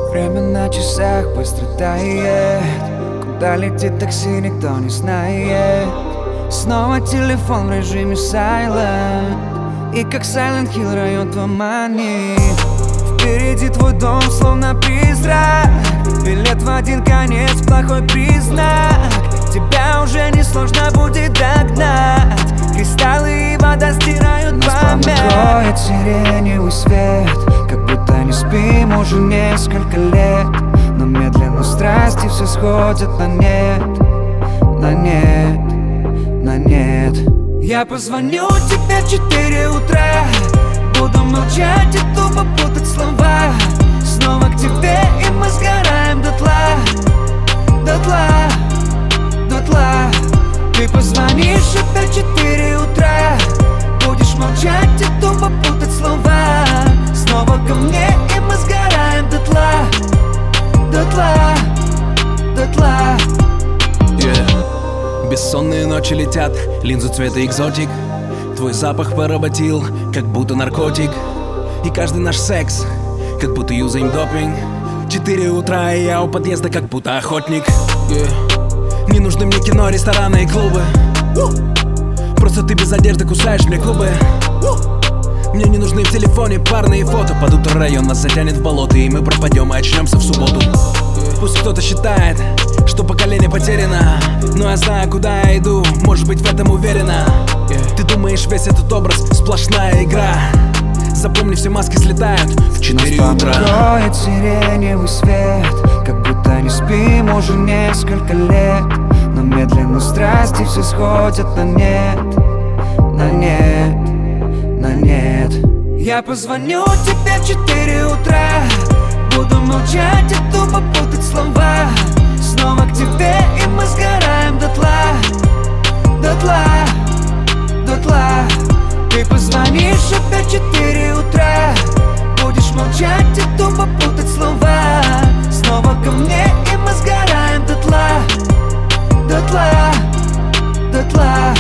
Время на часах быстро тает. Куда летит такси, никто не знает. Снова телефон в режиме silent. И как Silent Hill район туманит. Впереди твой дом, словно призрак. Билет в один конец, плохой признак. Тебя уже несложно будет догнать. Кристаллы и вода стирают память. Нас покроет сиреневый свет, как будто не спим уже несколько лет. Но медленно страсти все сходят на нет, на нет, на нет. Я позвоню тебе в 4 утра. Буду молчать и тупо путать слова. Снова к тебе, и мы сгораем дотла, дотла, дотла. Ты позвонишь опять в 4 утра. Будешь молчать и тупо путать слова. Снова ко мне, и мы сгораем дотла, дотла, дотла. Бессонные ночи летят, линзу цвета экзотик. Твой запах поработил, как будто наркотик. И каждый наш секс, как будто юзаем допинг. 4 утра, и я у подъезда, как будто охотник. Не нужны мне кино, рестораны и клубы. Просто ты без одежды кусаешь мне губы. Мне не нужны в телефоне парные фото. Под утро район нас затянет в болото, и мы пропадем и очнемся в субботу. Пусть кто-то считает, что поколение потеряно, но я знаю, куда я иду, можешь быть в этом уверена. Ты думаешь, весь этот образ сплошная игра? Запомни, все маски слетают в 4 утра. Нас покроет сиреневый свет, как будто не спим уже несколько лет. Но медленно страсти все сходят на нет, на нет, на нет. Я позвоню тебе в 4 утра. Буду молчать и тупо путать слова. Снова к тебе, и мы сгораем дотла, дотла, дотла. Ты позвонишь опять в 4 утра. Будешь молчать и тупо путать слова. Снова ко мне, и мы сгораем дотла, дотла, дотла.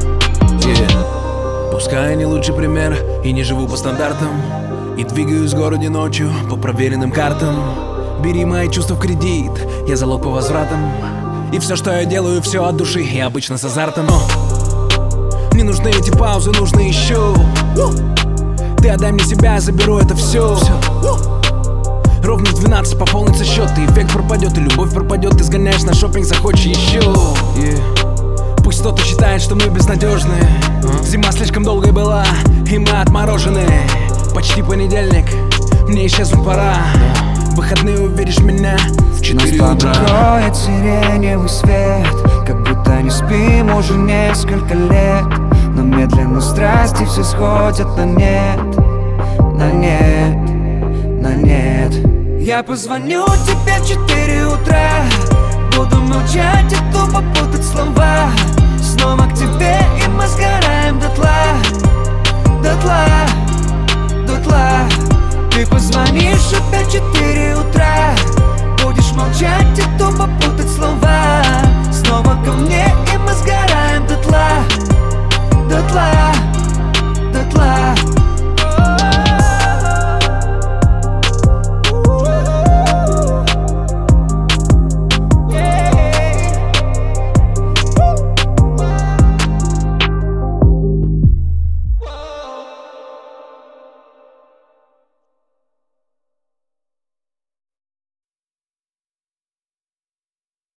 Пускай я не лучший пример и не живу по стандартам, и двигаюсь в городе ночью по проверенным картам. Бери мои чувства в кредит, я залог по возвратам. И все, что я делаю, все от души, и обычно с азартом. Не нужны эти паузы, нужны еще. Ты отдай мне себя, я заберу это все. Ровно в 12 пополнится счет, и эффект пропадет, и любовь пропадет. Ты сгоняешь на шопинг, захочешь еще. Пусть кто-то считает, что мы безнадежны. Зима слишком долгой была, и мы отморожены. Почти понедельник, мне исчезнуть пора. В выходные увидишь меня в 4 утра. Нас покроет сиреневый свет, как будто не спим уже несколько лет. Но медленно страсти все сходят на нет, на нет, на нет. Я позвоню тебе в 4 утра. Буду молчать и тупо путать слова. Снова к тебе, и мы сгораем дотла, дотла, дотла.